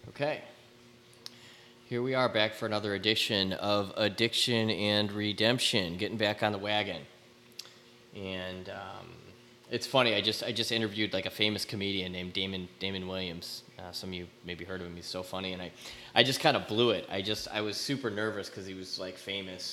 Okay, here we are back for another edition of Addiction and Redemption, getting back on the wagon. And it's funny, I just interviewed like a famous comedian named Damon Williams. Some of you maybe heard of him. He's so funny, and I just kind of blew it. I was super nervous because he was like famous,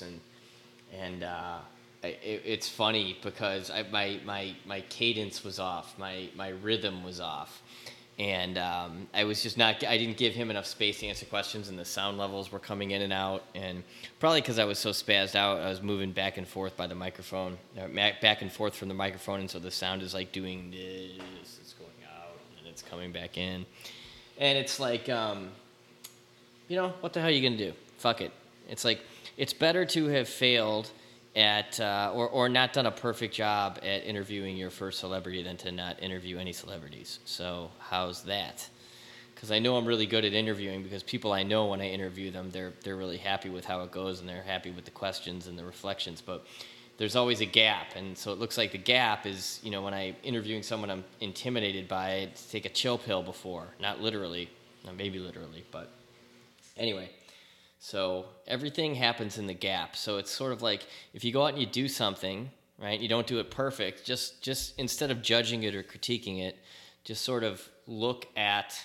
and it's funny because my cadence was off, my rhythm was off, and I was just not. I didn't give him enough space to answer questions, and the sound levels were coming in and out, and probably because I was so spazzed out, I was moving back and forth by the microphone, back and forth from the microphone, and so the sound is like doing this, it's going out, and it's coming back in, and it's like, what the hell are you gonna do? Fuck it. It's like it's better to have failed at or not done a perfect job at interviewing your first celebrity than to not interview any celebrities. So how's that? Because I know I'm really good at interviewing because people I know when I interview them, they're really happy with how it goes and they're happy with the questions and the reflections. But there's always a gap, and so it looks like the gap is, when I'm interviewing someone I'm intimidated by, I take a chill pill before, not literally, maybe literally, but anyway. So everything happens in the gap. So it's sort of like if you go out and you do something, right? You don't do it perfect. Just instead of judging it or critiquing it, just sort of look at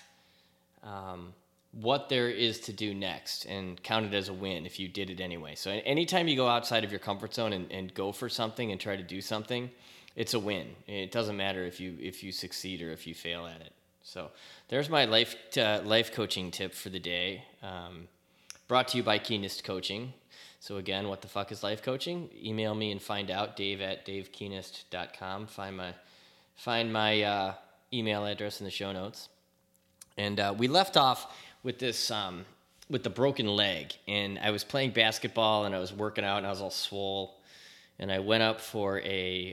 what there is to do next and count it as a win if you did it anyway. So anytime you go outside of your comfort zone and go for something and try to do something, it's a win. It doesn't matter if you succeed or if you fail at it. So there's my life coaching tip for the day. Brought to you by Keenest Coaching. So again, what the fuck is life coaching? Email me and find out, dave@davekeenest.com. Find my email address in the show notes. And we left off with this, with the broken leg. And I was playing basketball and I was working out and I was all swole. And I went up for a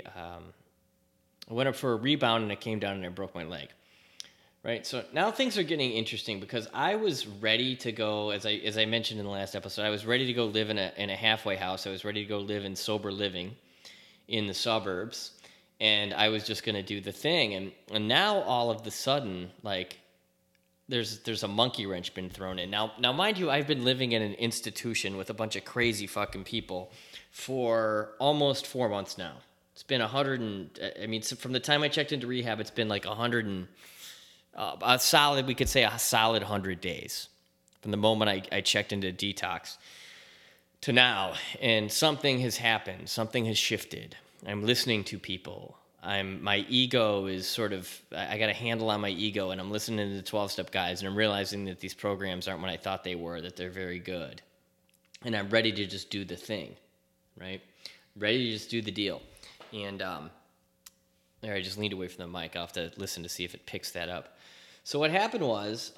rebound and I came down and I broke my leg. Right, so now things are getting interesting because I was ready to go, as I mentioned in the last episode, I was ready to go live in a halfway house. I was ready to go live in sober living in the suburbs, and I was just going to do the thing. And now all of the sudden, like, there's a monkey wrench been thrown in. Now, mind you, I've been living in an institution with a bunch of crazy fucking people for almost 4 months now. It's been from the time I checked into rehab, it's been like 100 and... we could say a solid 100 days from the moment I checked into detox to now. And something has happened. Something has shifted. I'm listening to people. My ego is I got a handle on my ego, and I'm listening to the 12-step guys, and I'm realizing that these programs aren't what I thought they were, that they're very good. And I'm ready to just do the thing, right? Ready to just do the deal. And there, I just leaned away from the mic. I'll have to listen to see if it picks that up. So what happened was,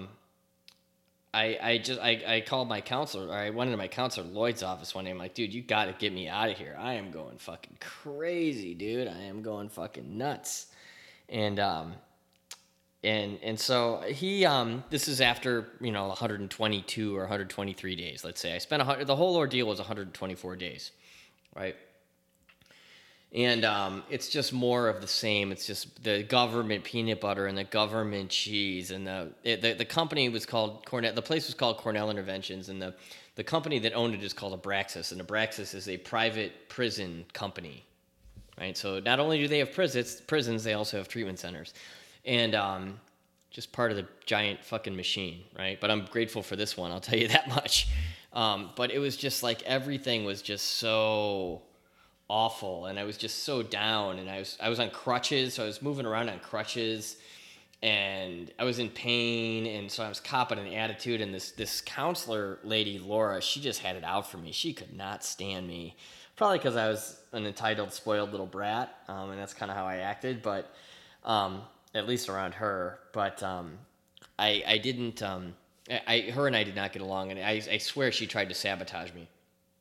I called my counselor, or I went into my counselor Lloyd's office one day. I'm like, dude, you got to get me out of here. I am going fucking crazy, dude. I am going fucking nuts. And so he, this is after 122 or 123 days. Let's say I spent the whole ordeal was 124 days, right? And it's just more of the same. It's just the government peanut butter and the government cheese. And the company was called Cornell. The place was called Cornell Interventions. And the company that owned it is called Abraxas. And Abraxas is a private prison company, right? So not only do they have prisons, they also have treatment centers. And just part of the giant fucking machine, right? But I'm grateful for this one, I'll tell you that much. But it was just like everything was just so awful, and I was just so down, and I was on crutches, so I was moving around on crutches, and I was in pain, and so I was copping an attitude, and this counselor lady, Laura, she just had it out for me. She could not stand me, probably because I was an entitled, spoiled little brat, and that's kind of how I acted, but at least around her, but I didn't, her and I did not get along, and I swear she tried to sabotage me,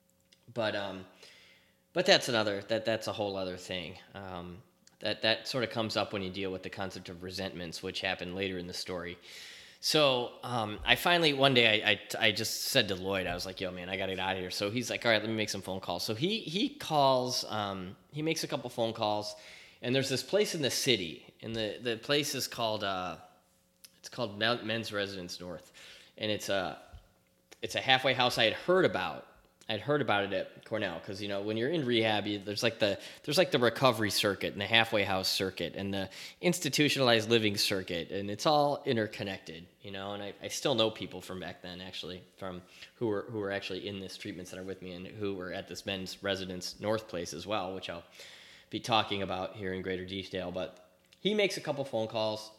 but that's that's a whole other thing. That sort of comes up when you deal with the concept of resentments, which happen later in the story. So I finally, one day, I just said to Lloyd, I was like, yo, man, I got to get out of here. So he's like, all right, let me make some phone calls. So he calls, he makes a couple phone calls, and there's this place in the city, and the place is called It's called Men's Residence North, and it's a halfway house I had heard about. I'd heard about it at Cornell because, when you're in rehab, there's like the recovery circuit and the halfway house circuit and the institutionalized living circuit, and it's all interconnected, And I still know people from back then, actually, from who were actually in this treatment center with me and who were at this Men's Residence North place as well, which I'll be talking about here in greater detail. But he makes a couple phone calls,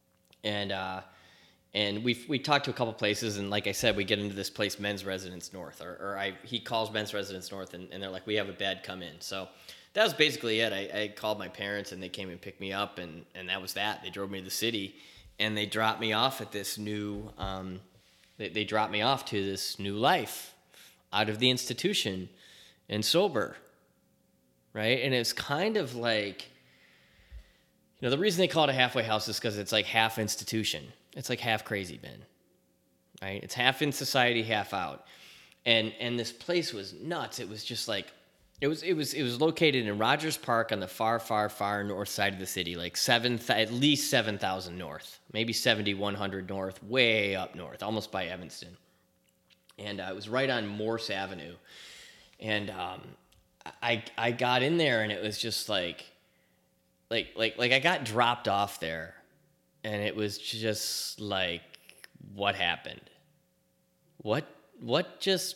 and we talked to a couple places, and like I said, we get into this place, Men's Residence North, he calls Men's Residence North, and they're like, we have a bed, come in. So that was basically it. I called my parents, and they came and picked me up, and that was that. They drove me to the city, and they dropped me off at this new, they dropped me off to this new life out of the institution and sober, right? And it's kind of like, the reason they call it a halfway house is because it's like half institution. It's like half crazy, Ben, right? It's half in society, half out. And this place was nuts. It was just like, it was located in Rogers Park on the far, far, far north side of the city, like at least 7,000 north, maybe 7,100 north, way up north, almost by Evanston. And it was right on Morse Avenue. And I got in there, and it was just like I got dropped off there. And it was just like, what happened? What just...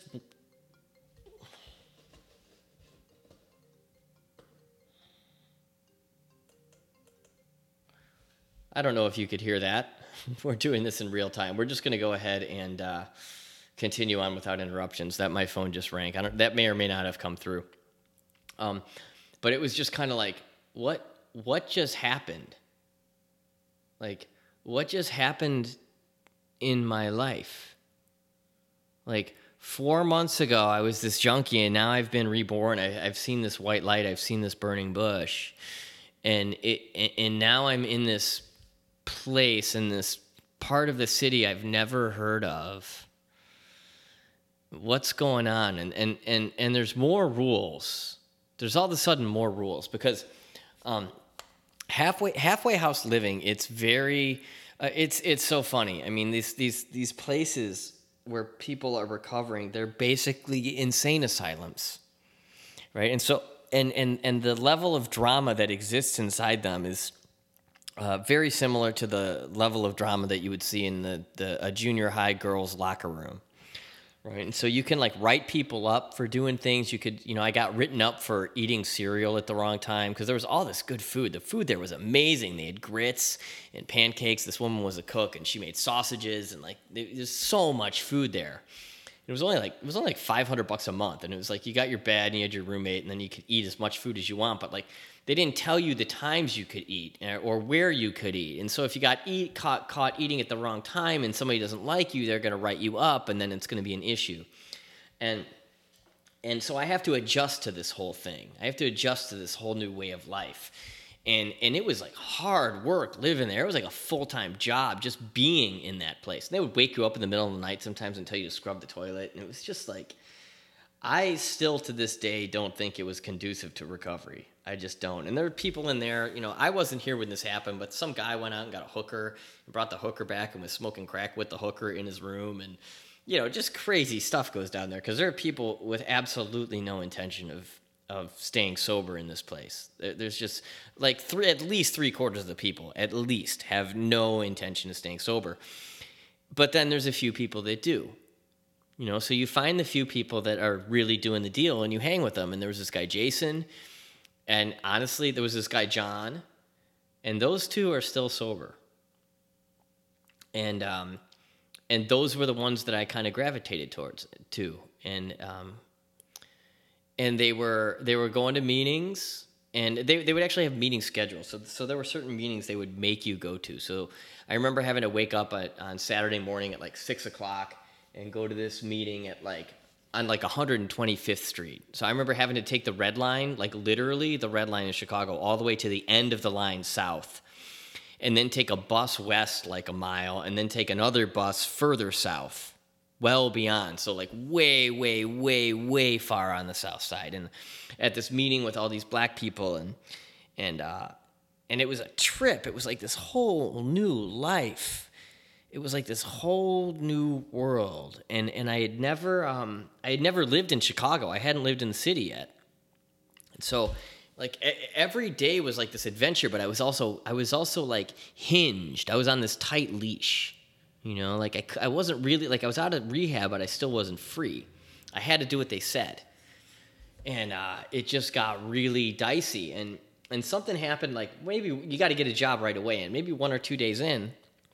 I don't know if you could hear that. We're doing this in real time. We're just going to go ahead and continue on without interruptions. That my phone just rang. That may or may not have come through. But it was just kind of like, what just happened? Like, what just happened in my life? Like, 4 months ago, I was this junkie, and now I've been reborn. I've seen this white light. I've seen this burning bush. And now I'm in this place, in this part of the city I've never heard of. What's going on? And there's more rules. There's all of a sudden more rules because... halfway house living, it's very it's so funny. I mean, these places where people are recovering, they're basically insane asylums, right? And so and the level of drama that exists inside them is very similar to the level of drama that you would see in a junior high girls' locker room. Right. And so you can like write people up for doing things. You could, I got written up for eating cereal at the wrong time because there was all this good food. The food there was amazing. They had grits and pancakes. This woman was a cook and she made sausages and like there's so much food there. It was only like $500 a month, and it was like you got your bed and you had your roommate, and then you could eat as much food as you want. But like they didn't tell you the times you could eat or where you could eat. And so if you got caught eating at the wrong time and somebody doesn't like you, they're going to write you up, and then it's going to be an issue. And so I have to adjust to this whole thing. I have to adjust to this whole new way of life. And it was like hard work living there. It was like a full-time job just being in that place. And they would wake you up in the middle of the night sometimes and tell you to scrub the toilet. And it was just like, I still to this day don't think it was conducive to recovery. I just don't. And there were people in there, I wasn't here when this happened, but some guy went out and got a hooker and brought the hooker back and was smoking crack with the hooker in his room. And, just crazy stuff goes down there because there are people with absolutely no intention of staying sober in this place. There's just like at least 3/4 of the people at least have no intention of staying sober. But then there's a few people that do. So you find the few people that are really doing the deal and you hang with them. And there was this guy, Jason, and honestly, there was this guy, John, and those two are still sober. And those were the ones that I kind of gravitated to. And they were going to meetings, and they would actually have meetings scheduled. So there were certain meetings they would make you go to. So I remember having to wake up on Saturday morning at like 6:00 and go to this meeting on 125th Street. So I remember having to take the red line, like literally the red line in Chicago, all the way to the end of the line south, and then take a bus west like a mile, and then take another bus further south, well beyond. So like way, way, way, way far on the south side. And at this meeting with all these black people, and it was a trip. It was like this whole new life. it was like this whole new world. And I had never lived in Chicago. I hadn't lived in the city yet. And so like every day was like this adventure, but I was also like hinged. I was on this tight leash, like I wasn't really, like I was out of rehab, but I still wasn't free. I had to do what they said. And it just got really dicey. And something happened, like maybe you got to get a job right away. And maybe 1 or 2 days in,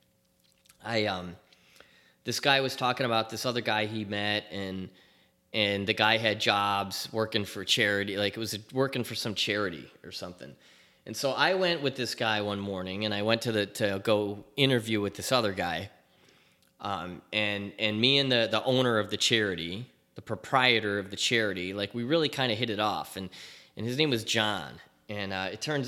this guy was talking about this other guy he met, and the guy had jobs working for charity, like it was working for some charity or something. And so I went with this guy one morning, and I went to go interview with this other guy. And me and the owner of the charity, the proprietor of the charity, like we really kind of hit it off. And his name was John. And it turns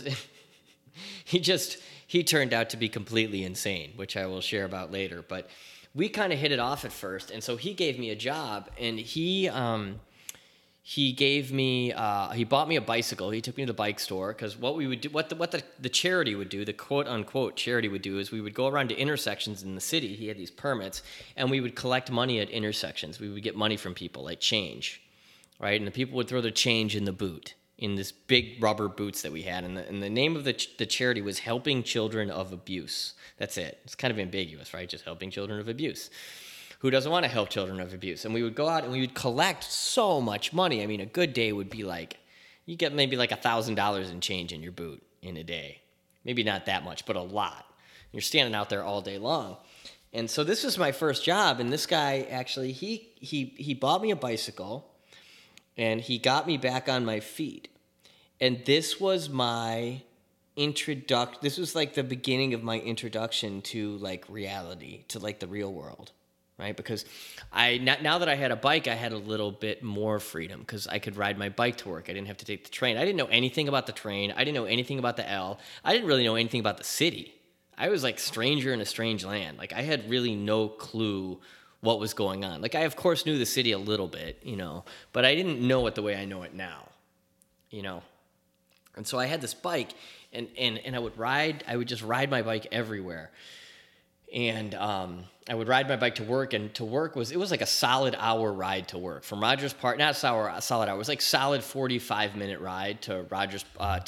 he turned out to be completely insane, which I will share about later. But we kind of hit it off at first, and so he gave me a job, and he gave me he bought me a bicycle. He took me to the bike store, because what we would do, what the charity would do, the quote unquote charity would do, is we would go around to intersections in the city. He had these permits, and we would collect money at intersections. We would get money from people, like change, right? And the people would throw their change in the boot, in this big rubber boots that we had. And the name of the charity was Helping Children of Abuse. That's it. It's kind of ambiguous, right? Just helping children of abuse. Who doesn't want to help children of abuse? And we would go out and we would collect so much money. I mean, a good day would be like, you get maybe like $1,000 in change in your boot in a day. Maybe not that much, but a lot. You're standing out there all day long. And so this was my first job. And this guy actually, he bought me a bicycle, and he got me back on my feet. And this was my introduction. This was like the beginning of my introduction to like reality, to like the real world, right? Because now that I had a bike, I had a little bit more freedom, because I could ride my bike to work. I didn't have to take the train. I didn't know anything about the train. I didn't know anything about the L. I didn't really know anything about the city. I was like stranger in a strange land. Like I had really no clue what was going on. Like I of course knew the city a little bit, but I didn't know it the way I know it now, And so I had this bike, and I would just ride my bike everywhere. And I would ride my bike to work, and to work it was like a solid hour ride to work from Rogers Park. Not a solid hour. It was like solid 45-minute ride to Rogers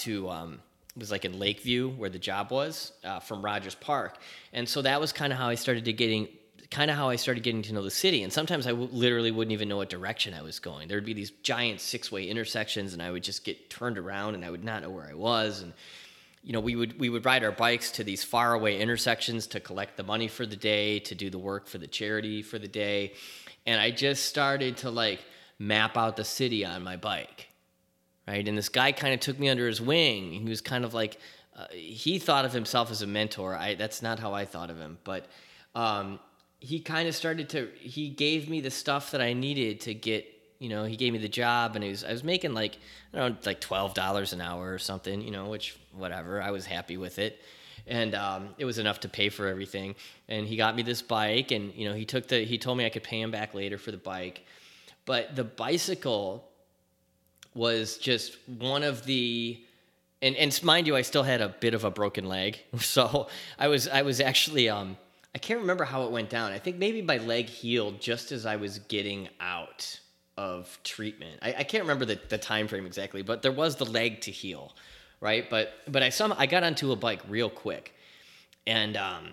it was like in Lakeview where the job was, from Rogers Park. And so that was kind of how I started getting to know the city. And sometimes I literally wouldn't even know what direction I was going. There would be these giant 6-way intersections, and I would just get turned around, and I would not know where I was. And we would ride our bikes to these faraway intersections to collect the money for the day, to do the work for the charity for the day. And I just started to like map out the city on my bike, right? And this guy kind of took me under his wing. He was kind of like, he thought of himself as a mentor. That's not how I thought of him, but he kind of he gave me the stuff that I needed to get, he gave me the job, and I was making like, I don't know, like $12 an hour or something, which whatever, I was happy with it. And it was enough to pay for everything. And he got me this bike, and, he told me I could pay him back later for the bike. But the bicycle was just one of the, and mind you, I still had a bit of a broken leg. So I was actually, I can't remember how it went down. I think maybe my leg healed just as I was getting out of treatment. I can't remember the time frame exactly, but there was the leg to heal, right? But I got onto a bike real quick, and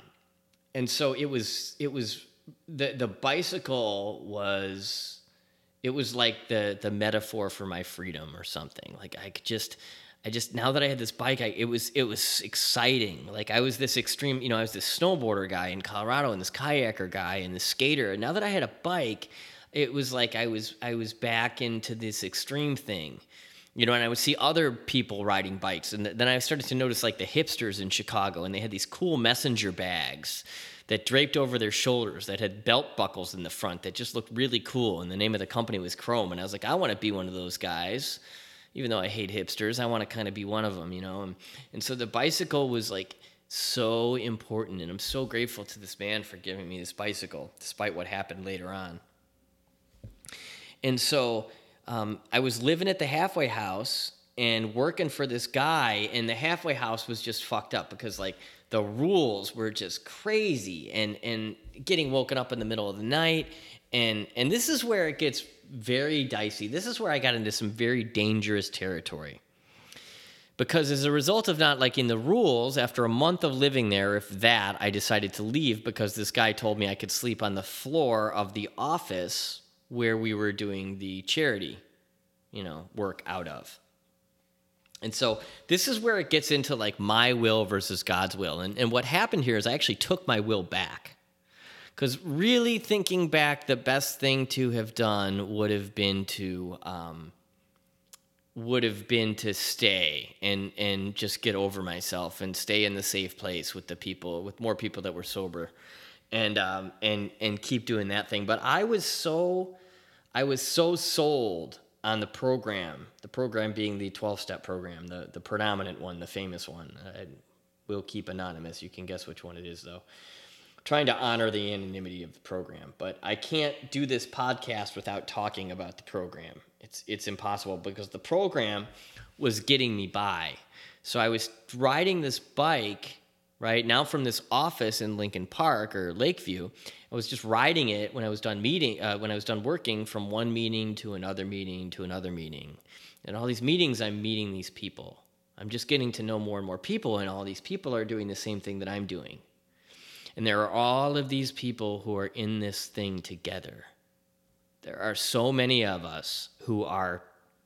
so it was the bicycle was, it was like the metaphor for my freedom or something. Like I just now that I had this bike, it was exciting. Like I was this extreme, I was this snowboarder guy in Colorado, and this kayaker guy, and this skater. And now that I had a bike, it was like I was back into this extreme thing, and I would see other people riding bikes. And then I started to notice like the hipsters in Chicago, and they had these cool messenger bags that draped over their shoulders, that had belt buckles in the front that just looked really cool. And the name of the company was Chrome. And I was like, I want to be one of those guys. Even though I hate hipsters, I want to kind of be one of them, And so the bicycle was like so important, and I'm so grateful to this man for giving me this bicycle, despite what happened later on. And so I was living at the halfway house and working for this guy, and the halfway house was just fucked up because like the rules were just crazy, and getting woken up in the middle of the night. And this is where it gets very dicey. This is where I got into some very dangerous territory. Because as a result of not liking the rules, after a month of living there, if that, I decided to leave because this guy told me I could sleep on the floor of the office where we were doing the charity, work out of. And so this is where it gets into like my will versus God's will. And what happened here is I actually took my will back. Because really thinking back, the best thing to have done would have been to stay and just get over myself and stay in the safe place with the people, with more people that were sober, and keep doing that thing. But I was so sold on the program being the 12-step program, the predominant one, the famous one. I will keep anonymous. You can guess which one it is, though. Trying to honor the anonymity of the program. But I can't do this podcast without talking about the program. It's impossible because the program was getting me by. So I was riding this bike, right, now from this office in Lincoln Park or Lakeview. I was just riding it when I was done working, from one meeting to another meeting to another meeting. And all these meetings, I'm meeting these people. I'm just getting to know more and more people, and all these people are doing the same thing that I'm doing. And there are all of these people who are in this thing together. There are so many of us who are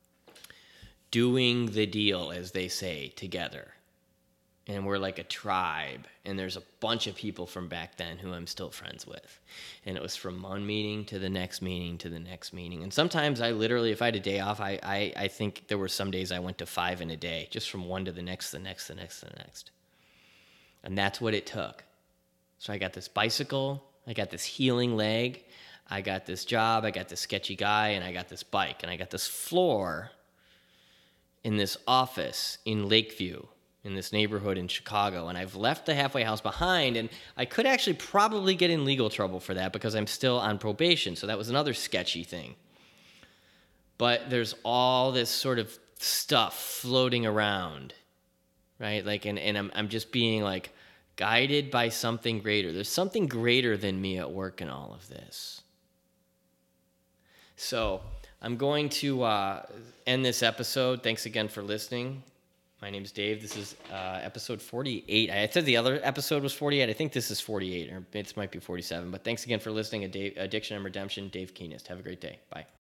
doing the deal, as they say, together. And we're like a tribe. And there's a bunch of people from back then who I'm still friends with. And it was from one meeting to the next meeting to the next meeting. And sometimes I literally, if I had a day off, I think there were some days I went to 5 in a day, just from one to the next, the next, the next, the next. And that's what it took. So I got this bicycle, I got this healing leg, I got this job, I got this sketchy guy, and I got this bike, and I got this floor in this office in Lakeview, in this neighborhood in Chicago, and I've left the halfway house behind, and I could actually probably get in legal trouble for that because I'm still on probation, so that was another sketchy thing. But there's all this sort of stuff floating around, right? Like, and I'm just being like guided by something greater. There's something greater than me at work in all of this. So I'm going to end this episode. Thanks again for listening. My name's Dave. This is episode 48. I said the other episode was 48. I think this is 48, or it might be 47. But thanks again for listening. Addiction and Redemption, Dave Keenest. Have a great day. Bye.